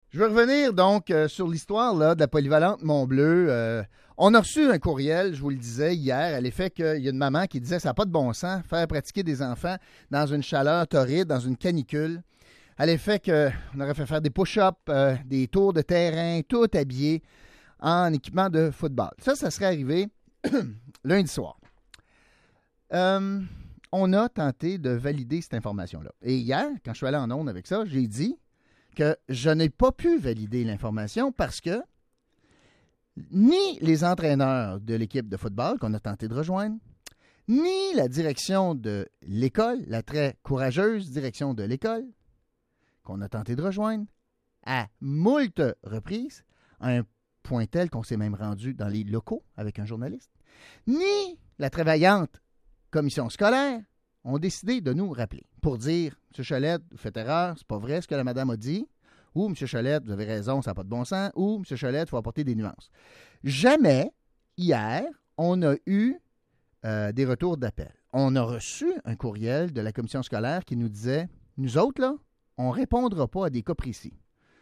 Je veux revenir donc sur l'histoire là, de la polyvalente Mont-Bleu. On a reçu un courriel, je vous le disais hier, à l'effet qu'il y a une maman qui disait ça n'a pas de bon sens, faire pratiquer des enfants dans une chaleur torride, dans une canicule, à l'effet qu'on aurait fait faire des push-ups, des tours de terrain, tout habillé en équipement de football. Ça serait arrivé lundi soir. On a tenté de valider cette information-là. Et hier, quand je suis allé en ondes avec ça, j'ai dit que je n'ai pas pu valider l'information parce que ni les entraîneurs de l'équipe de football qu'on a tenté de rejoindre, ni la direction de l'école, la très courageuse direction de l'école qu'on a tenté de rejoindre, à moult reprises, à un point tel qu'on s'est même rendu dans les locaux avec un journaliste, ni la très vaillante commission scolaire ont décidé de nous rappeler pour dire « M. Cholette, vous faites erreur, c'est pas vrai ce que la madame a dit » ou « M. Cholette, vous avez raison, ça n'a pas de bon sens » ou « M. Cholette, il faut apporter des nuances ». Jamais, hier, on a eu des retours d'appel. On a reçu un courriel de la commission scolaire qui nous disait « Nous autres, là, on ne répondra pas à des cas précis. »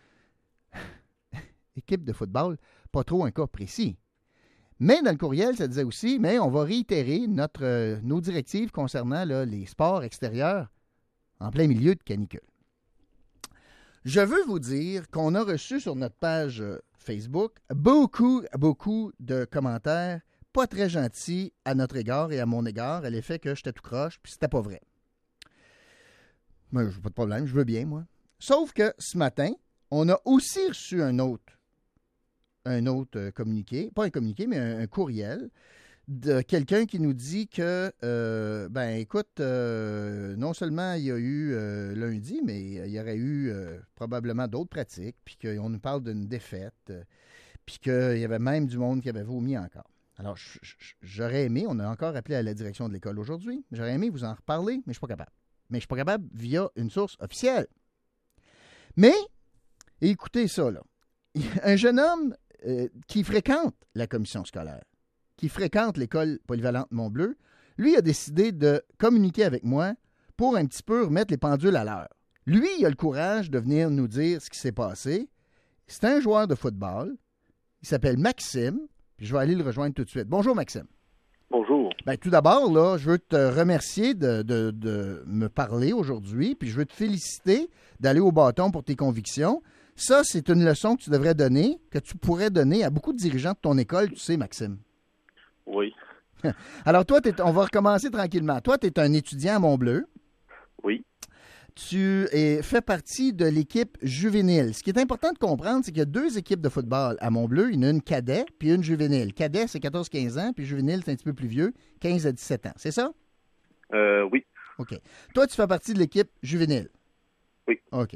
Équipe de football, pas trop un cas précis. Mais dans le courriel, ça disait aussi, mais on va réitérer nos directives concernant là, les sports extérieurs en plein milieu de canicule. Je veux vous dire qu'on a reçu sur notre page Facebook beaucoup de commentaires pas très gentils à notre égard et à mon égard, à l'effet que j'étais tout croche, puis c'était pas vrai. Mais j'ai pas de problème, je veux bien, moi. Sauf que ce matin, on a aussi reçu un autre communiqué, pas un communiqué, mais un courriel de quelqu'un qui nous dit que, écoute, non seulement il y a eu lundi, mais il y aurait eu probablement d'autres pratiques, puis qu'on nous parle d'une défaite, puis qu'il y avait même du monde qui avait vomi encore. Alors, j'aurais aimé, on a encore appelé à la direction de l'école aujourd'hui, j'aurais aimé vous en reparler, mais je ne suis pas capable. Mais je ne suis pas capable via une source officielle. Mais, écoutez ça, là. Un jeune homme qui fréquente la commission scolaire, qui fréquente l'école polyvalente Mont-Bleu, lui a décidé de communiquer avec moi pour un petit peu remettre les pendules à l'heure. Lui, il a le courage de venir nous dire ce qui s'est passé. C'est un joueur de football. Il s'appelle Maxime. Puis je vais aller le rejoindre tout de suite. Bonjour, Maxime. Bonjour. Bien, tout d'abord, là, je veux te remercier de me parler aujourd'hui, puis je veux te féliciter d'aller au bâton pour tes convictions. Ça, c'est une leçon que tu devrais donner, que tu pourrais donner à beaucoup de dirigeants de ton école, tu sais, Maxime. Oui. Alors, toi, on va recommencer tranquillement. Toi, tu es un étudiant à Mont-Bleu. Oui. Tu fais partie de l'équipe juvénile. Ce qui est important de comprendre, c'est qu'il y a deux équipes de football à Mont-Bleu. Il y en a une cadet puis une juvénile. Cadet, c'est 14-15 ans, puis juvénile, c'est un petit peu plus vieux, 15 à 17 ans. C'est ça? Oui. OK. Toi, tu fais partie de l'équipe juvénile. Oui. OK.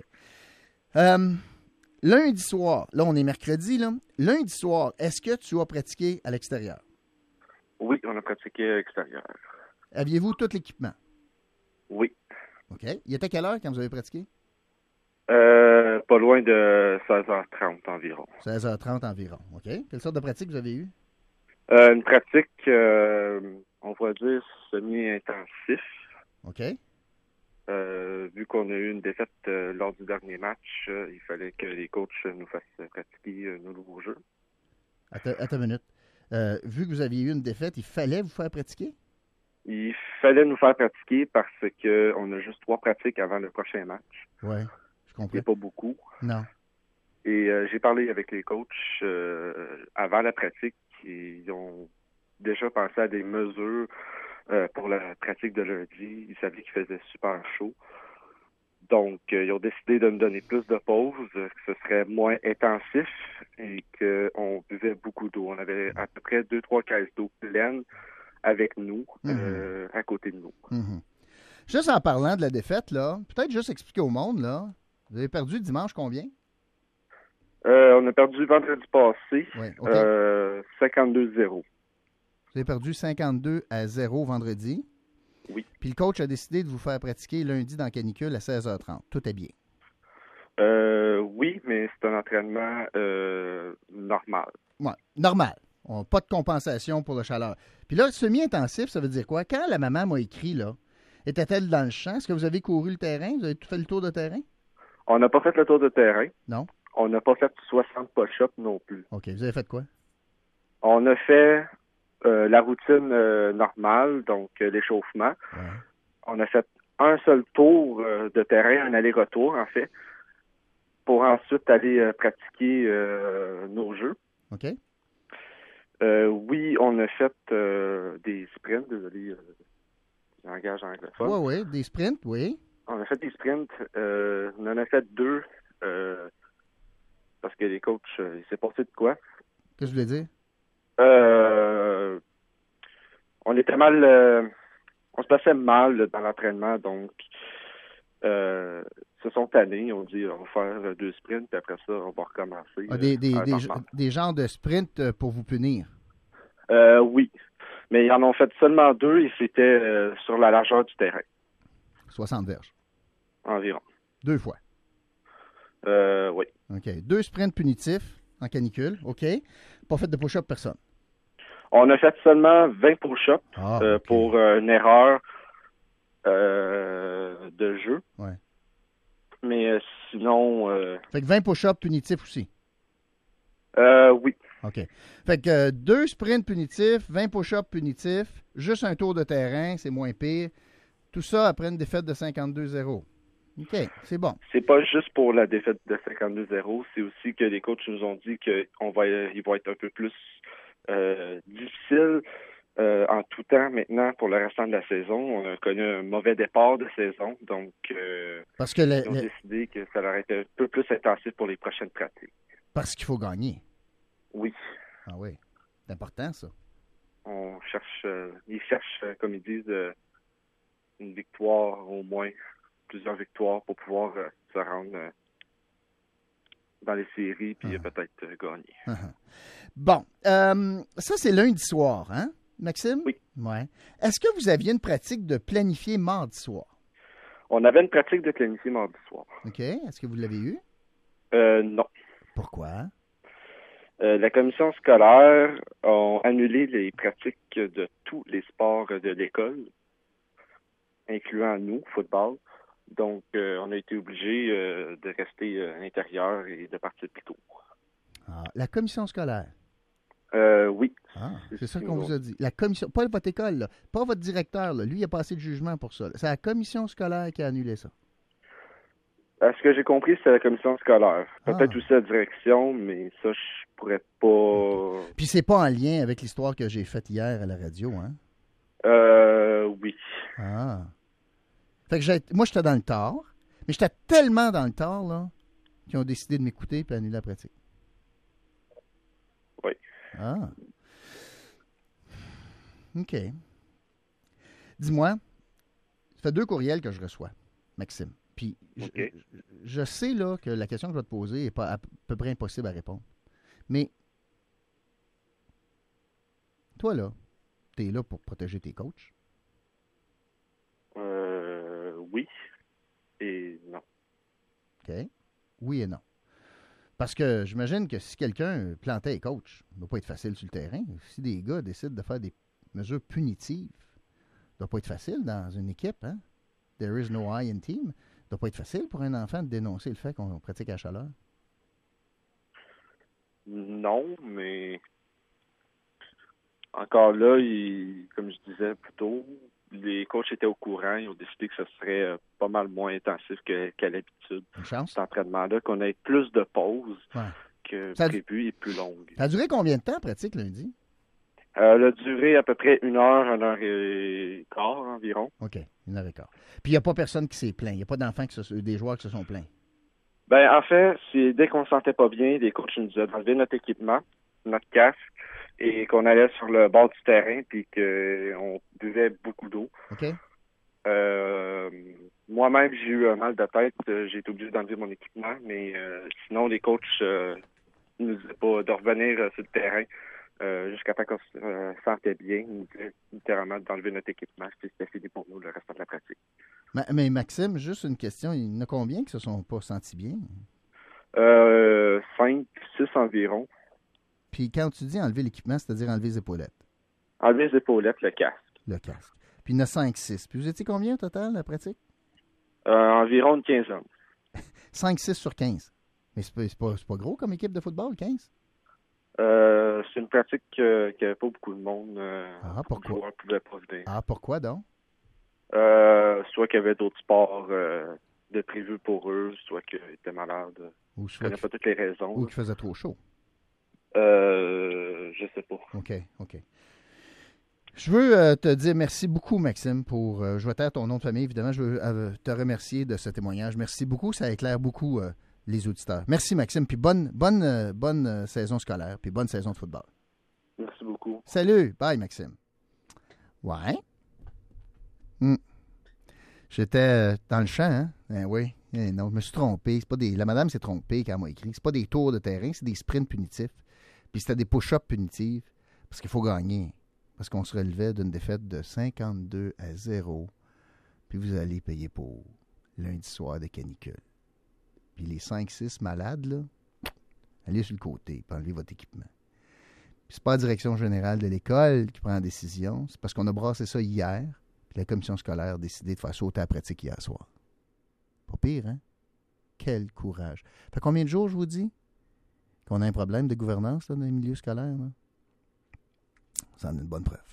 Lundi soir, là, on est mercredi, là. Lundi soir, est-ce que tu as pratiqué à l'extérieur? Oui, on a pratiqué à l'extérieur. Aviez-vous tout l'équipement? Oui. OK. Il était quelle heure quand vous avez pratiqué? Pas loin de 16h30 environ. 16h30 environ. OK. Quelle sorte de pratique vous avez eue? Une pratique, on va dire, semi-intensif. OK. Vu qu'on a eu une défaite lors du dernier match, il fallait que les coachs nous fassent pratiquer nos nouveaux jeux. Attends une minute. Vu que vous aviez eu une défaite, il fallait vous faire pratiquer? Il fallait nous faire pratiquer parce qu'on a juste 3 pratiques avant le prochain match. Oui, je comprends. Il n'y a pas beaucoup. Non. Et j'ai parlé avec les coachs avant la pratique. Ils ont déjà pensé à des mesures pour la pratique de lundi. Ils savaient qu'il faisait super chaud. Donc, ils ont décidé de nous donner plus de pauses, que ce serait moins intensif et qu'on buvait beaucoup d'eau. On avait à peu près 2-3 caisses d'eau pleines avec nous, à côté de nous. Mm-hmm. Juste en parlant de la défaite, là, peut-être juste expliquer au monde, là, vous avez perdu dimanche combien? On a perdu vendredi passé, oui, okay. 52-0. Vous avez perdu 52-0 vendredi. Oui. Puis le coach a décidé de vous faire pratiquer lundi dans canicule à 16h30. Tout est bien. Oui, mais c'est un entraînement normal. Oui, normal. Pas de compensation pour la chaleur. Puis là, semi-intensif, ça veut dire quoi? Quand la maman m'a écrit, là, était-elle dans le champ? Est-ce que vous avez couru le terrain? Vous avez tout fait le tour de terrain? On n'a pas fait le tour de terrain. Non. On n'a pas fait 60 push-ups non plus. OK. Vous avez fait quoi? On a fait la routine normale, donc l'échauffement. Ouais. On a fait un seul tour de terrain, un aller-retour en fait, pour ensuite aller pratiquer nos jeux. OK. Oui, on a fait des sprints, désolé, langage anglophone. Oui, oui, des sprints, oui. On a fait des sprints, on en a fait 2 parce que les coachs, il s'est passé de quoi? Qu'est-ce que je voulais dire? On était mal, on se passait mal là, dans l'entraînement, donc se sont tannés, on dit on va faire 2 sprints, puis après ça, on va recommencer. Ah, des genres de sprints pour vous punir. Oui, mais ils en ont fait seulement 2 et c'était sur la largeur du terrain. 60 verges. Environ. 2 fois. Oui. OK. 2 sprints punitifs en canicule. OK. Pas fait de push-up, personne. On a fait seulement 20 push-ups Okay. pour une erreur de jeu. Ouais. Mais sinon... Fait que 20 push-ups punitifs aussi. Oui. OK. Fait que 2 sprints punitifs, 20 push-ups punitifs, juste un tour de terrain, c'est moins pire. Tout ça après une défaite de 52-0. OK, c'est bon. C'est pas juste pour la défaite de 52-0, c'est aussi que les coachs nous ont dit qu'ils vont être un peu plus difficiles en tout temps maintenant pour le restant de la saison. On a connu un mauvais départ de saison, donc Parce que ils ont décidé que ça leur été un peu plus intensif pour les prochaines pratiques. Parce qu'il faut gagner. Oui. Ah oui, c'est important ça. On cherche, ils cherchent, comme ils disent, une victoire au moins, plusieurs victoires pour pouvoir se rendre dans les séries puis peut-être gagner. Bon, ça c'est lundi soir, hein, Maxime? Oui. Ouais. Est-ce que vous aviez une pratique de planifier mardi soir? On avait une pratique de planifier mardi soir. OK. Est-ce que vous l'avez eu? Non. Pourquoi? La commission scolaire a annulé les pratiques de tous les sports de l'école, incluant nous, football. Donc, on a été obligé de rester à l'intérieur et de partir plus tôt. Ah, la commission scolaire? Oui. Ah, c'est ça qu'on vous a dit. La commission, pas votre école, là, pas votre directeur. Là. Lui, il a passé le jugement pour ça. C'est la commission scolaire qui a annulé ça. Ce que j'ai compris, c'est la commission scolaire. Peut-être aussi la direction, mais ça, je pourrais pas... Okay. Puis c'est pas en lien avec l'histoire que j'ai faite hier à la radio, hein? Oui. Ah. Fait que moi, j'étais dans le tort, mais j'étais tellement dans le tort, là, qu'ils ont décidé de m'écouter et annuler la pratique. Oui. Ah. OK. Dis-moi, ça fait 2 courriels que je reçois, Maxime. Puis je sais là que la question que je vais te poser n'est pas à peu près impossible à répondre. Mais toi, là, tu es là pour protéger tes coachs? Oui et non. OK. Oui et non. Parce que j'imagine que si quelqu'un plantait les coachs, ça ne doit pas être facile sur le terrain. Si des gars décident de faire des mesures punitives, ça ne doit pas être facile dans une équipe, hein? There is no I in team. Ça ne doit pas être facile pour un enfant de dénoncer le fait qu'on pratique à la chaleur. Non, mais encore là, comme je disais plus tôt, les coachs étaient au courant. Ils ont décidé que ce serait pas mal moins intensif qu'à l'habitude. Une chance. Cet entraînement-là, qu'on ait plus de pauses que prévu et plus longues. Ça a duré combien de temps, pratique, lundi? Elle a duré à peu près 1 heure et quart environ. OK, 1 heure et quart. Puis il n'y a pas personne qui s'est plaint. Il n'y a pas d'enfants, des joueurs qui se sont plaints. Ben, en fait, dès qu'on ne se sentait pas bien, les coachs nous ont enlevé notre équipement, notre casque, et qu'on allait sur le bord du terrain, puis qu'on buvait beaucoup d'eau. OK. Moi-même, j'ai eu un mal de tête. J'ai été obligé d'enlever mon équipement, mais sinon, les coachs ne nous disaient pas de revenir sur le terrain jusqu'à temps qu'on se sentait bien. Ils nous disaient littéralement d'enlever notre équipement. C'était fini pour nous le restant de la pratique. Mais Maxime, juste une question. Il y en a combien qui se sont pas sentis bien? 5, 6 environ. Puis quand tu dis enlever l'équipement, c'est-à-dire enlever les épaulettes? Enlever les épaulettes, le casque. Le casque. Puis il y en a 5, 6. Puis vous étiez combien au total, la pratique? Environ une quinzaine. 5, 6 sur 15. Mais c'est pas gros comme équipe de football, 15? C'est une pratique qu'il n'y avait pas beaucoup de monde. Pourquoi? Les joueurs ne pouvaient pas venir. Pourquoi donc? Soit qu'il y avait d'autres sports de prévus pour eux, soit qu'ils étaient malades. Ou Je connais pas toutes les raisons. Ou qu'il faisait trop chaud. Je sais pas. OK. Je veux te dire merci beaucoup, Maxime, pour... je vais taire ton nom de famille, évidemment. Je veux te remercier de ce témoignage. Merci beaucoup. Ça éclaire beaucoup les auditeurs. Merci, Maxime. Puis bonne saison scolaire. Puis bonne saison de football. Merci beaucoup. Salut. Bye, Maxime. Ouais. J'étais dans le champ, hein? Oui. Non, je me suis trompé. C'est pas la madame s'est trompée quand elle m'a écrit. C'est pas des tours de terrain, c'est des sprints punitifs. Puis c'était des push-ups punitifs. Parce qu'il faut gagner. Parce qu'on se relevait d'une défaite de 52-0. Puis vous allez payer pour lundi soir de canicule. Puis les 5-6 malades, là, allez sur le côté et enlevez votre équipement. Puis c'est pas la direction générale de l'école qui prend la décision. C'est parce qu'on a brassé ça hier. Puis la commission scolaire a décidé de faire sauter la pratique hier soir. Pas pire, hein? Quel courage. Fait combien de jours, je vous dis, qu'on a un problème de gouvernance là, dans les milieux scolaires? Là? Ça en est une bonne preuve.